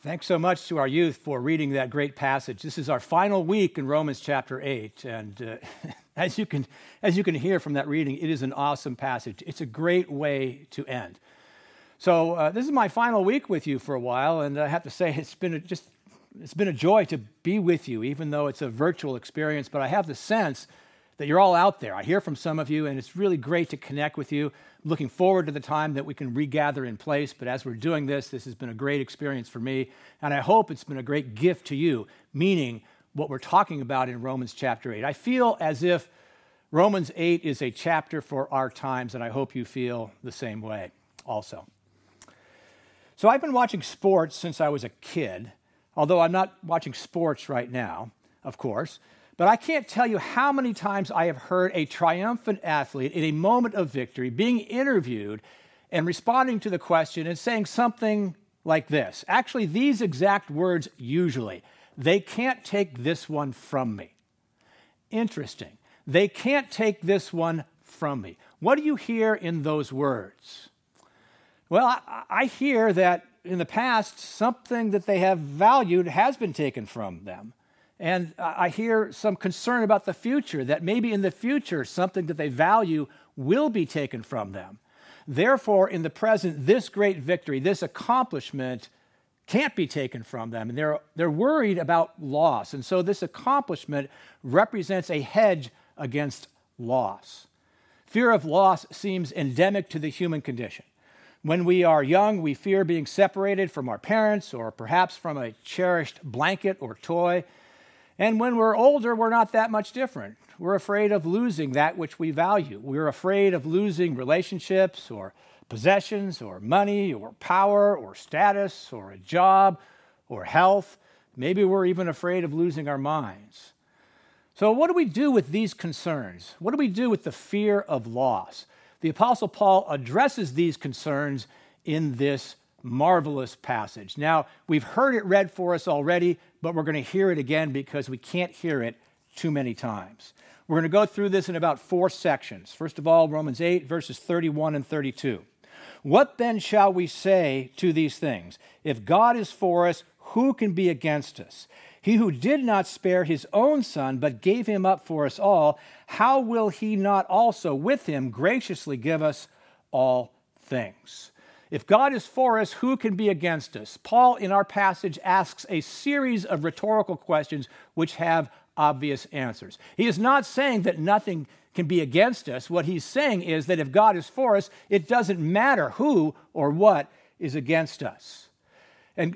Thanks so much to our youth for reading that great passage. This is our final week in Romans chapter 8, and as you can hear from that reading, it is an awesome passage. It's a great way to end. So this is my final week with you for a while, and I have to say it's been a joy to be with you, even though it's a virtual experience. But I have the sense that you're all out there. I hear from some of you, and it's really great to connect with you. I'm looking forward to the time that we can regather in place, but as we're doing this has been a great experience for me, and I hope it's been a great gift to you, meaning what we're talking about in Romans chapter 8. I feel as if Romans 8 is a chapter for our times, and I hope you feel the same way also. So I've been watching sports since I was a kid, although I'm not watching sports right now, of course. But I can't tell you how many times I have heard a triumphant athlete in a moment of victory being interviewed and responding to the question and saying something like this. Actually, these exact words usually. They can't take this one from me. Interesting. They can't take this one from me. What do you hear in those words? Well, I hear that in the past, something that they have valued has been taken from them. And I hear some concern about the future, that maybe in the future, something that they value will be taken from them. Therefore, in the present, this great victory, this accomplishment can't be taken from them. And they're worried about loss. And so this accomplishment represents a hedge against loss. Fear of loss seems endemic to the human condition. When we are young, we fear being separated from our parents or perhaps from a cherished blanket or toy. And when we're older, we're not that much different. We're afraid of losing that which we value. We're afraid of losing relationships or possessions or money or power or status or a job or health. Maybe we're even afraid of losing our minds. So what do we do with these concerns? What do we do with the fear of loss? The Apostle Paul addresses these concerns in this marvelous passage. Now, we've heard it read for us already, but we're going to hear it again because we can't hear it too many times. We're going to go through this in about 4 sections. First of all, Romans 8, verses 31 and 32. What then shall we say to these things? If God is for us, who can be against us? He who did not spare his own son, but gave him up for us all, how will he not also with him graciously give us all things? If God is for us, who can be against us? Paul, in our passage, asks a series of rhetorical questions which have obvious answers. He is not saying that nothing can be against us. What he's saying is that if God is for us, it doesn't matter who or what is against us. And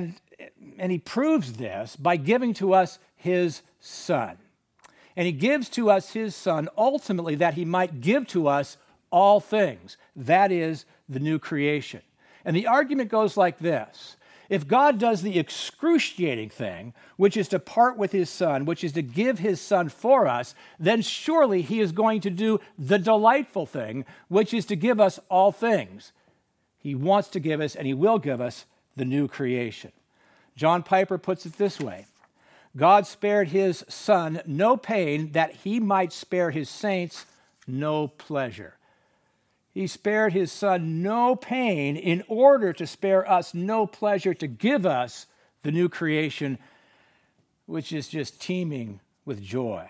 he proves this by giving to us his Son. And he gives to us his Son ultimately that he might give to us all things. That is the new creation. And the argument goes like this. If God does the excruciating thing, which is to part with his Son, which is to give his Son for us, then surely he is going to do the delightful thing, which is to give us all things. He wants to give us, and he will give us, the new creation. John Piper puts it this way. God spared his Son no pain that he might spare his saints no pleasure. He spared his Son no pain in order to spare us no pleasure, to give us the new creation, which is just teeming with joy.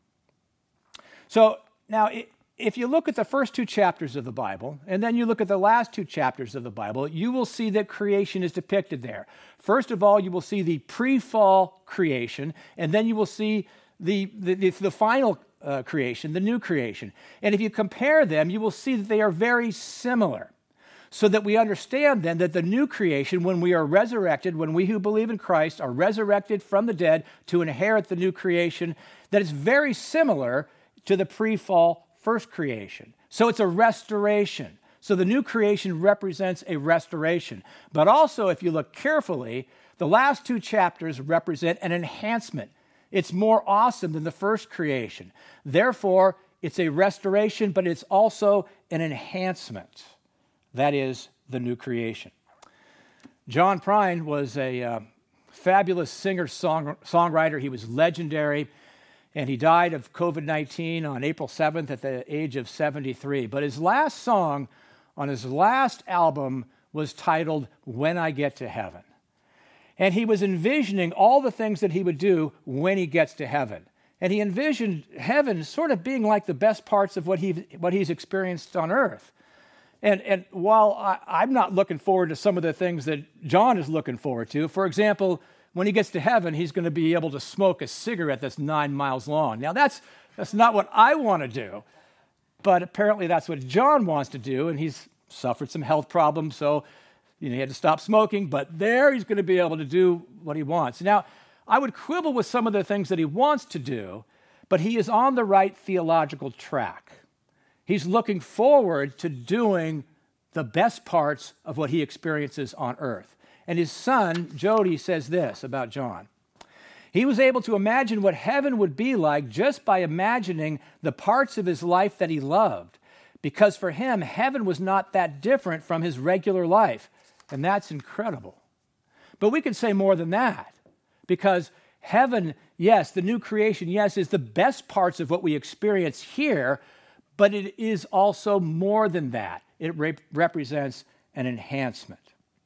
So now, if you look at the first 2 chapters of the Bible, and then you look at the last 2 chapters of the Bible, you will see that creation is depicted there. First of all, you will see the pre-fall creation, and then you will see the final creation, the new creation. And if you compare them, you will see that they are very similar. So that we understand then that the new creation, when we are resurrected, when we who believe in Christ are resurrected from the dead to inherit the new creation, that is very similar to the pre-fall first creation. So it's a restoration. So the new creation represents a restoration. But also, if you look carefully, the last 2 chapters represent an enhancement. It's more awesome than the first creation. Therefore, it's a restoration, but it's also an enhancement. That is the new creation. John Prine was a fabulous singer-songwriter. He was legendary, and he died of COVID-19 on April 7th at the age of 73. But his last song on his last album was titled When I Get to Heaven. And he was envisioning all the things that he would do when he gets to heaven. And he envisioned heaven sort of being like the best parts of what he's experienced on earth. And while I'm not looking forward to some of the things that John is looking forward to, for example, when he gets to heaven, he's going to be able to smoke a cigarette that's 9 miles long. Now, that's not what I want to do, but apparently that's what John wants to do, and he's suffered some health problems, so he had to stop smoking, but there he's going to be able to do what he wants. Now, I would quibble with some of the things that he wants to do, but he is on the right theological track. He's looking forward to doing the best parts of what he experiences on earth. And his son, Jody, says this about John. He was able to imagine what heaven would be like just by imagining the parts of his life that he loved, because for him, heaven was not that different from his regular life. And that's incredible. But we could say more than that, because heaven, yes, the new creation, yes, is the best parts of what we experience here, but it is also more than that. It represents an enhancement.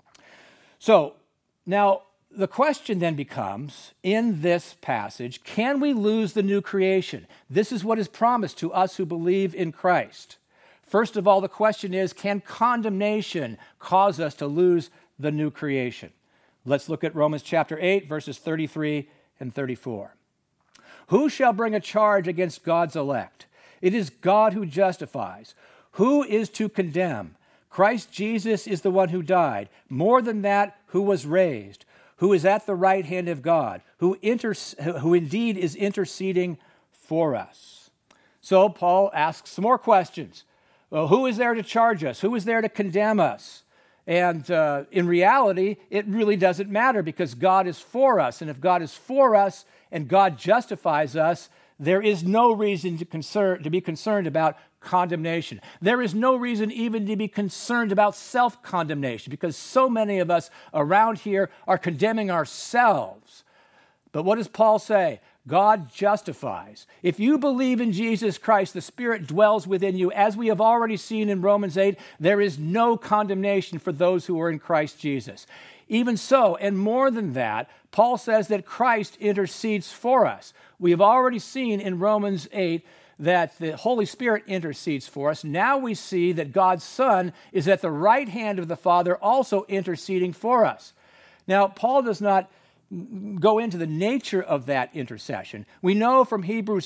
So now the question then becomes, in this passage, can we lose the new creation? This is what is promised to us who believe in Christ. First of all, the question is, can condemnation cause us to lose the new creation? Let's look at Romans chapter 8, verses 33 and 34. Who shall bring a charge against God's elect? It is God who justifies. Who is to condemn? Christ Jesus is the one who died. More than that, who was raised, who is at the right hand of God, who indeed is interceding for us. So Paul asks some more questions. Well, who is there to charge us? Who is there to condemn us? And in reality, it really doesn't matter because God is for us. And if God is for us and God justifies us, there is no reason to be concerned about condemnation. There is no reason even to be concerned about self-condemnation because so many of us around here are condemning ourselves. But what does Paul say? God justifies. If you believe in Jesus Christ, the Spirit dwells within you. As we have already seen in Romans 8, there is no condemnation for those who are in Christ Jesus. Even so, and more than that, Paul says that Christ intercedes for us. We have already seen in Romans 8 that the Holy Spirit intercedes for us. Now we see that God's Son is at the right hand of the Father, also interceding for us. Now, Paul does not go into the nature of that intercession. We know from Hebrews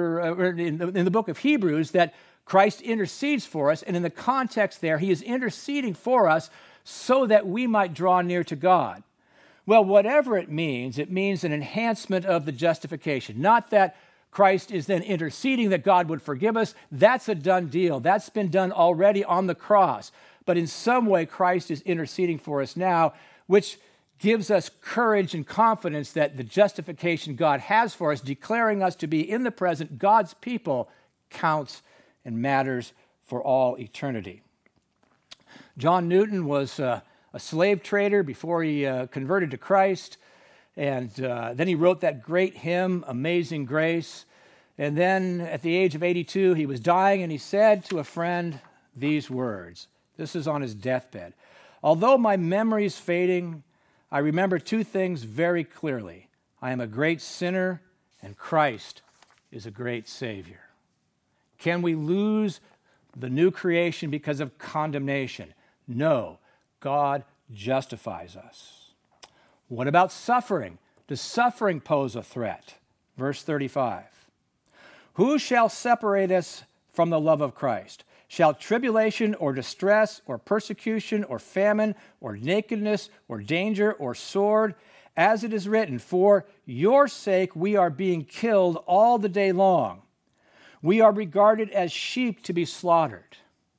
in the book of Hebrews that Christ intercedes for us, and in the context there, he is interceding for us so that we might draw near to God. Well, whatever it means an enhancement of the justification. Not that Christ is then interceding that God would forgive us. That's a done deal. That's been done already on the cross. But in some way, Christ is interceding for us now, which gives us courage and confidence that the justification God has for us, declaring us to be in the present God's people, counts and matters for all eternity. John Newton was a slave trader before he converted to Christ, and then he wrote that great hymn, Amazing Grace. And then at the age of 82, he was dying, and he said to a friend these words. This is on his deathbed. Although my memory is fading, I remember two things very clearly. I am a great sinner, and Christ is a great Savior. Can we lose the new creation because of condemnation? No, God justifies us. What about suffering? Does suffering pose a threat? Verse 35. Who shall separate us from the love of Christ? Shall tribulation or distress or persecution or famine or nakedness or danger or sword? As it is written, for your sake we are being killed all the day long. We are regarded as sheep to be slaughtered.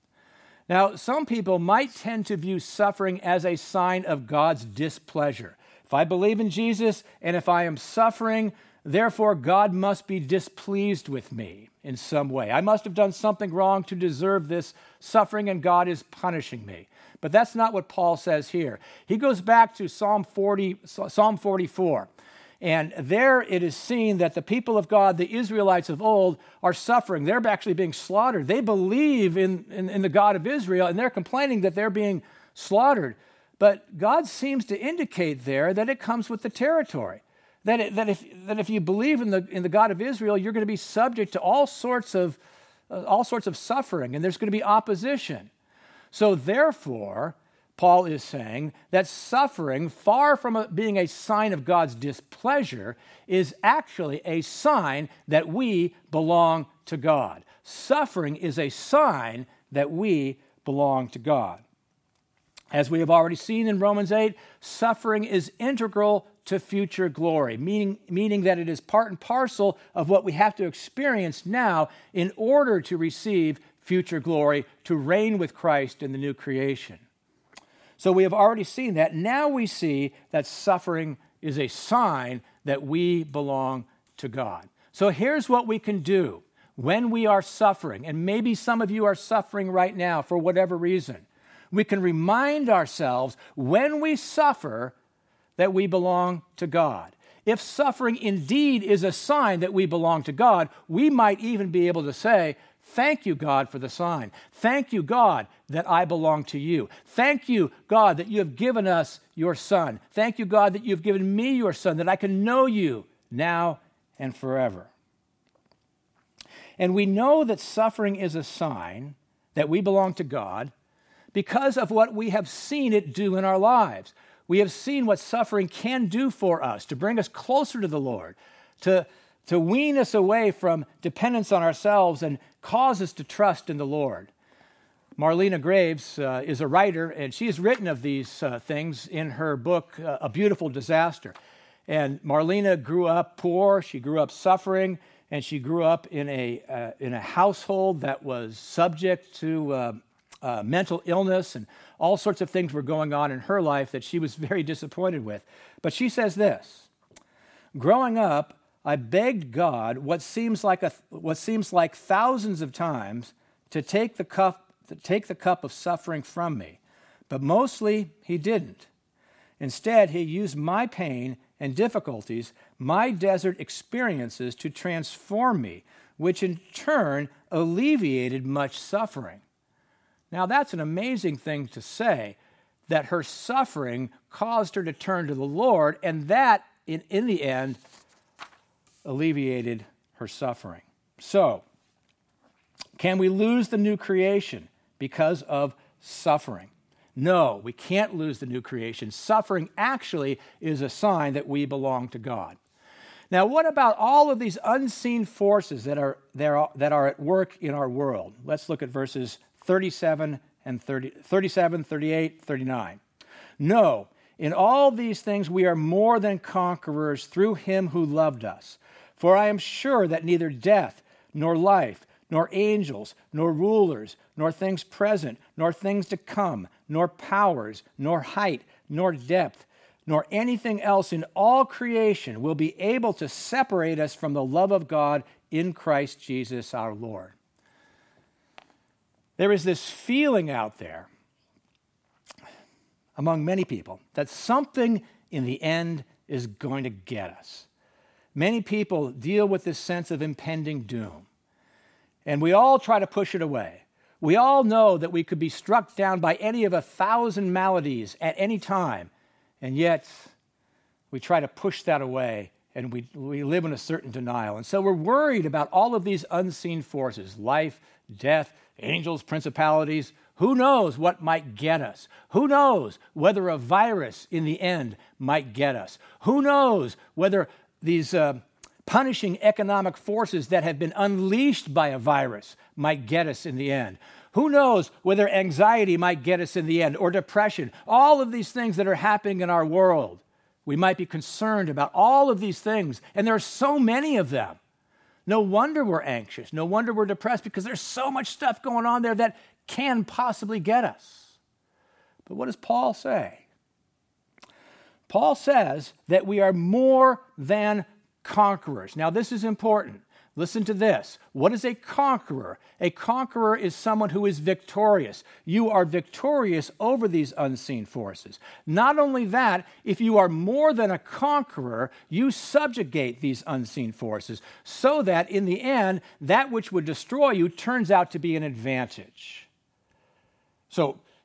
Now, some people might tend to view suffering as a sign of God's displeasure. If I believe in Jesus and if I am suffering, therefore God must be displeased with me in some way. I must have done something wrong to deserve this suffering, and God is punishing me. But that's not what Paul says here. He goes back to Psalm 44. And there it is seen that the people of God, the Israelites of old, are suffering. They're actually being slaughtered. They believe in the God of Israel, and they're complaining that they're being slaughtered. But God seems to indicate there that it comes with the territory. That if you believe in the God of Israel, you're going to be subject to all sorts of suffering, and there's going to be opposition. So therefore, Paul is saying that suffering, far from being a sign of God's displeasure, is actually a sign that we belong to God. Suffering is a sign that we belong to God. As we have already seen in Romans 8, suffering is integral to future glory, meaning that it is part and parcel of what we have to experience now in order to receive future glory, to reign with Christ in the new creation. So we have already seen that. Now we see that suffering is a sign that we belong to God. So here's what we can do when we are suffering, and maybe some of you are suffering right now for whatever reason. We can remind ourselves when we suffer that we belong to God. If suffering indeed is a sign that we belong to God, we might even be able to say, "Thank you, God, for the sign. Thank you, God, that I belong to you. Thank you, God, that you have given us your Son. Thank you, God, that you have given me your Son, that I can know you now and forever." And we know that suffering is a sign that we belong to God because of what we have seen it do in our lives. We have seen what suffering can do for us, to bring us closer to the Lord, to wean us away from dependence on ourselves and cause us to trust in the Lord. Marlena Graves is a writer, and she has written of these things in her book, A Beautiful Disaster. And Marlena grew up poor, she grew up suffering, and she grew up in a household that was subject to mental illness, and all sorts of things were going on in her life that she was very disappointed with. But she says this: "Growing up, I begged God what seems like thousands of times to take the cup of suffering from me, but mostly he didn't. Instead, he used my pain and difficulties, my desert experiences, to transform me, which in turn alleviated much suffering." Now, that's an amazing thing to say, that her suffering caused her to turn to the Lord, and that, in the end, alleviated her suffering. So, can we lose the new creation because of suffering? No, we can't lose the new creation. Suffering actually is a sign that we belong to God. Now, what about all of these unseen forces that are at work in our world? Let's look at verses 37, 38, 39. "No, in all these things we are more than conquerors through him who loved us. For I am sure that neither death, nor life, nor angels, nor rulers, nor things present, nor things to come, nor powers, nor height, nor depth, nor anything else in all creation will be able to separate us from the love of God in Christ Jesus our Lord." There is this feeling out there among many people that something in the end is going to get us. Many people deal with this sense of impending doom, and we all try to push it away. We all know that we could be struck down by any of 1,000 maladies at any time, and yet we try to push that away, and we live in a certain denial. And so we're worried about all of these unseen forces: life, death, angels, principalities. Who knows what might get us? Who knows whether a virus in the end might get us? Who knows whether these punishing economic forces that have been unleashed by a virus might get us in the end? Who knows whether anxiety might get us in the end, or depression? All of these things that are happening in our world, we might be concerned about all of these things, and there are so many of them. No wonder we're anxious. No wonder we're depressed, because there's so much stuff going on there that can possibly get us. But what does Paul say? Paul says that we are more than conquerors. Now, this is important. Listen to this. What is a conqueror? A conqueror is someone who is victorious. You are victorious over these unseen forces. Not only that, if you are more than a conqueror, you subjugate these unseen forces so that in the end, that which would destroy you turns out to be an advantage. So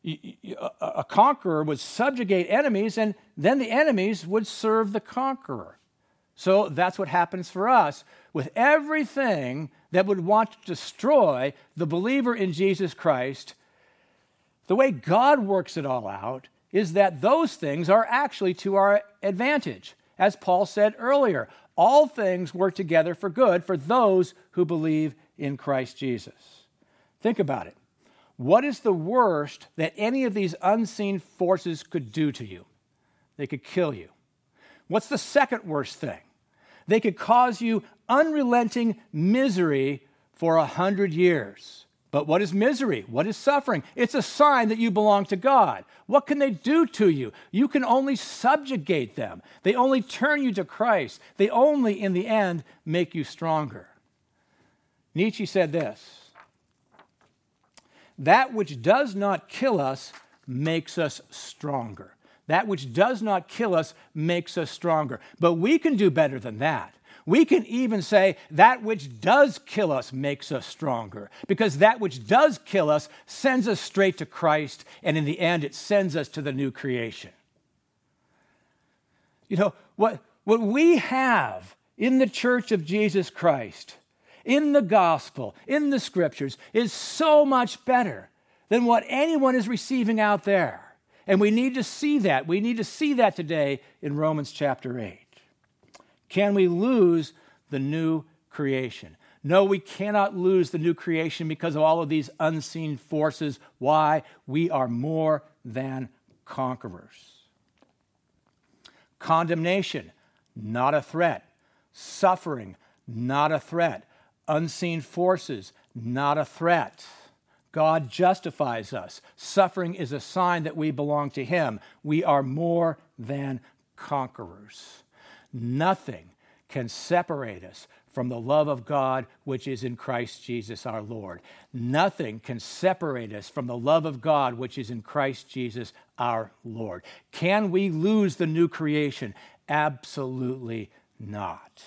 A conqueror would subjugate enemies, and then the enemies would serve the conqueror. So that's what happens for us with everything that would want to destroy the believer in Jesus Christ. The way God works it all out is that those things are actually to our advantage. As Paul said earlier, all things work together for good for those who believe in Christ Jesus. Think about it. What is the worst that any of these unseen forces could do to you? They could kill you. What's the second worst thing? They could cause you unrelenting misery for 100 years. But what is misery? What is suffering? It's a sign that you belong to God. What can they do to you? You can only subjugate them. They only turn you to Christ. They only, in the end, make you stronger. Nietzsche said this: that which does not kill us makes us stronger. That which does not kill us makes us stronger. But we can do better than that. We can even say that which does kill us makes us stronger, because that which does kill us sends us straight to Christ, and in the end, it sends us to the new creation. You know, what we have in the church of Jesus Christ, in the gospel, in the scriptures, is so much better than what anyone is receiving out there. And we need to see that. We need to see that today in Romans chapter 8. Can we lose the new creation? No, we cannot lose the new creation because of all of these unseen forces. Why? We are more than conquerors. Condemnation, not a threat. Suffering, not a threat. Unseen forces, not a threat. God justifies us. Suffering is a sign that we belong to Him. We are more than conquerors. Nothing can separate us from the love of God which is in Christ Jesus our Lord. Nothing can separate us from the love of God which is in Christ Jesus our Lord. Can we lose the new creation? Absolutely not.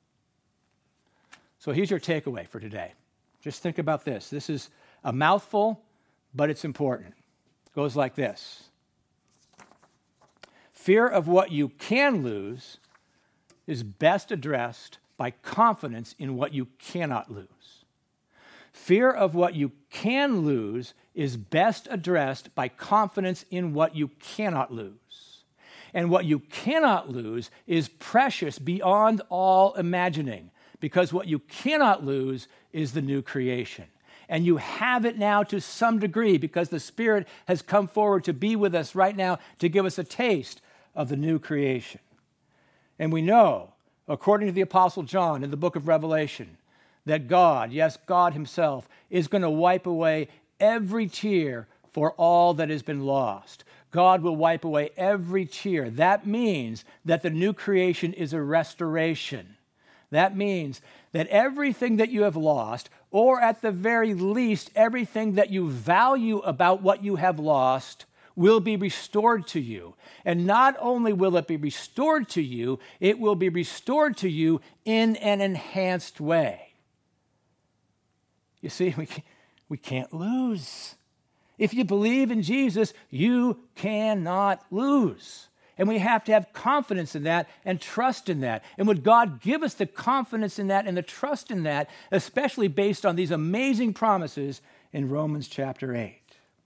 So here's your takeaway for today. Just think about this. This is a mouthful, but it's important. It goes like this: fear of what you can lose is best addressed by confidence in what you cannot lose. Fear of what you can lose is best addressed by confidence in what you cannot lose. And what you cannot lose is precious beyond all imagining, because what you cannot lose is the new creation. And you have it now to some degree because the Spirit has come forward to be with us right now to give us a taste of the new creation. And we know, according to the Apostle John in the book of Revelation, that God, yes, God Himself, is going to wipe away every tear for all that has been lost. God will wipe away every tear. That means that the new creation is a restoration. That means that everything that you have lost, or at the very least, everything that you value about what you have lost, will be restored to you. And not only will it be restored to you, it will be restored to you in an enhanced way. You see, we can't lose. If you believe in Jesus, you cannot lose. And we have to have confidence in that and trust in that. And would God give us the confidence in that and the trust in that, especially based on these amazing promises in Romans chapter 8.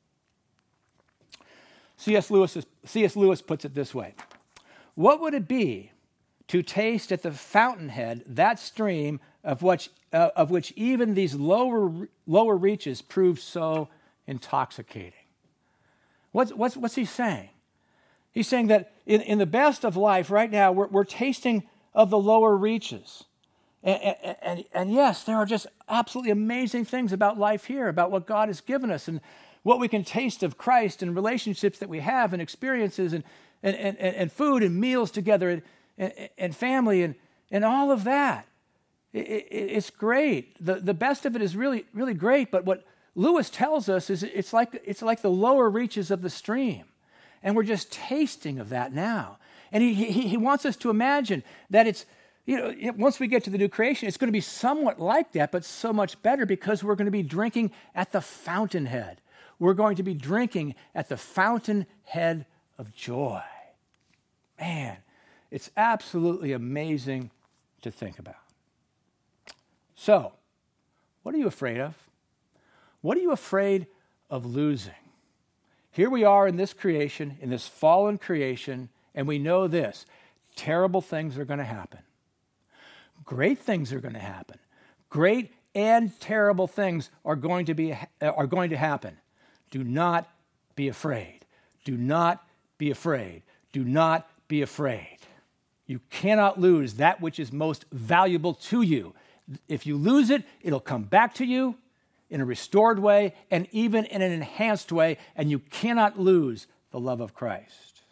C.S. Lewis puts it this way: what would it be to taste at the fountainhead that stream of which even these lower reaches prove so intoxicating? What's he saying? He's saying that in the best of life right now, we're tasting of the lower reaches. And yes, there are just absolutely amazing things about life here, about what God has given us and what we can taste of Christ and relationships that we have and experiences and food and meals together and family and all of that. It's great. The best of it is really, really great. But what Lewis tells us is it's like the lower reaches of the stream. And we're just tasting of that now. And he wants us to imagine that it's, once we get to the new creation, it's going to be somewhat like that, but so much better because we're going to be drinking at the fountainhead. We're going to be drinking at the fountainhead of joy. Man, it's absolutely amazing to think about. So, what are you afraid of? What are you afraid of losing? Here we are in this creation, in this fallen creation, and we know this: terrible things are going to happen. Great things are going to happen. Great and terrible things are going to happen. Do not be afraid. Do not be afraid. Do not be afraid. You cannot lose that which is most valuable to you. If you lose it, it'll come back to you in a restored way and even in an enhanced way, and you cannot lose the love of Christ.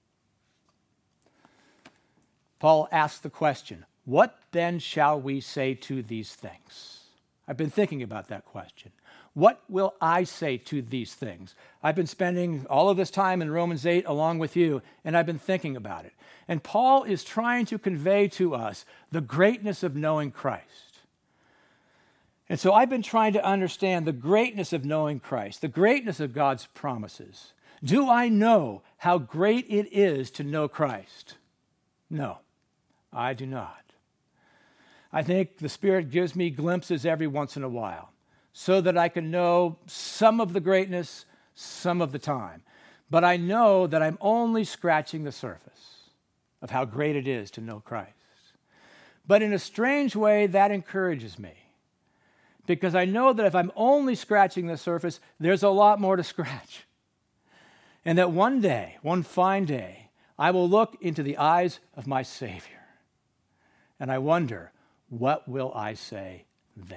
Paul asks the question, what then shall we say to these things? I've been thinking about that question. What will I say to these things? I've been spending all of this time in Romans 8 along with you, and I've been thinking about it. And Paul is trying to convey to us the greatness of knowing Christ. And so I've been trying to understand the greatness of knowing Christ, the greatness of God's promises. Do I know how great it is to know Christ? No, I do not. I think the Spirit gives me glimpses every once in a while so that I can know some of the greatness, some of the time. But I know that I'm only scratching the surface of how great it is to know Christ. But in a strange way, that encourages me, because I know that if I'm only scratching the surface, there's a lot more to scratch. And that one day, one fine day, I will look into the eyes of my Savior. And I wonder, what will I say then?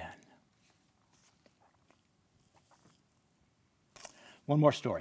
One more story.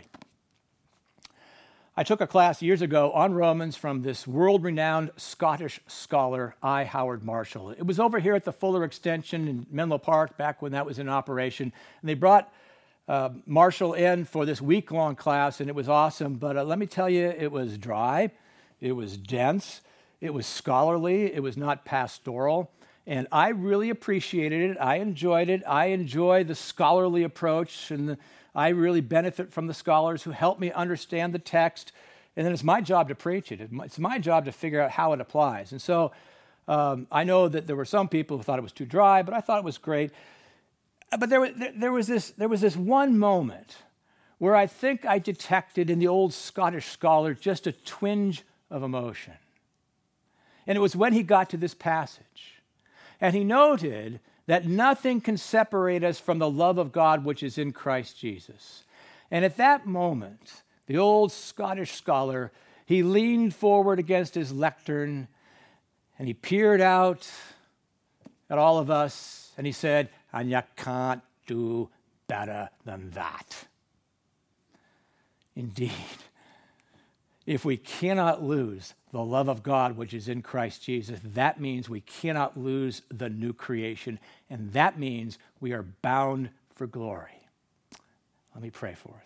I took a class years ago on Romans from this world-renowned Scottish scholar, I. Howard Marshall. It was over here at the Fuller Extension in Menlo Park back when that was in operation. And they brought Marshall in for this week-long class, and it was awesome. But let me tell you, it was dry, it was dense, it was scholarly, it was not pastoral. And I really appreciated it. I enjoyed it. I enjoy the scholarly approach, and I really benefit from the scholars who help me understand the text. And then it's my job to preach it. It's my job to figure out how it applies. And so I know that there were some people who thought it was too dry, but I thought it was great. But there was this one moment where I think I detected in the old Scottish scholar just a twinge of emotion. And it was when he got to this passage. And he noted that nothing can separate us from the love of God which is in Christ Jesus. And at that moment, the old Scottish scholar, he leaned forward against his lectern and he peered out at all of us and he said, "And you can't do better than that." Indeed, if we cannot lose the love of God which is in Christ Jesus, that means we cannot lose the new creation, and that means we are bound for glory. Let me pray for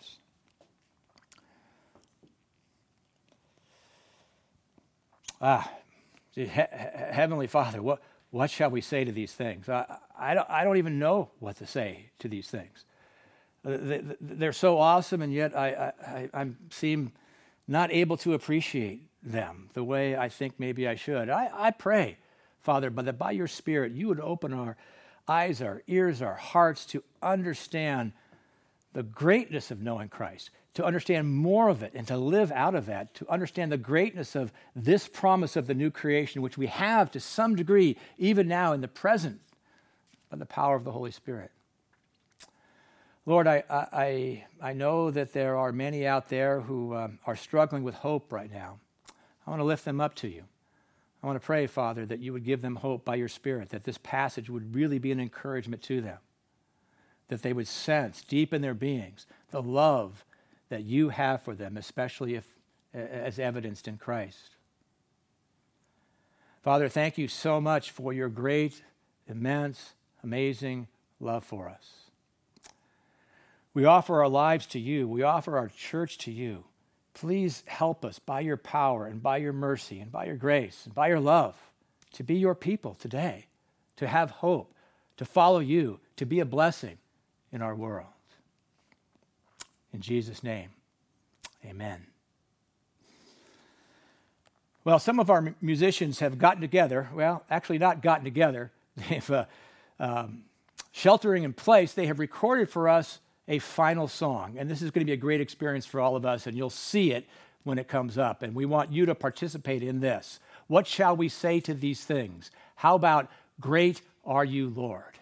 us. Heavenly Father, what shall we say to these things? I don't even know what to say to these things. They're so awesome, and yet I seem not able to appreciate them the way I think maybe I should. I pray, Father, that by your Spirit, you would open our eyes, our ears, our hearts to understand the greatness of knowing Christ, to understand more of it and to live out of that, to understand the greatness of this promise of the new creation, which we have to some degree, even now in the present, by the power of the Holy Spirit. Lord, I know that there are many out there who are struggling with hope right now. I want to lift them up to you. I want to pray, Father, that you would give them hope by your Spirit, that this passage would really be an encouragement to them, that they would sense deep in their beings the love that you have for them, especially as evidenced in Christ. Father, thank you so much for your great, immense, amazing love for us. We offer our lives to you. We offer our church to you. Please help us by your power and by your mercy and by your grace and by your love to be your people today, to have hope, to follow you, to be a blessing in our world. In Jesus' name, amen. Well, some of our musicians have gotten together. Well, actually not gotten together. They've, sheltering in place, they have recorded for us a final song. And this is going to be a great experience for all of us, and you'll see it when it comes up. And we want you to participate in this. What shall we say to these things? How about, great are you, Lord?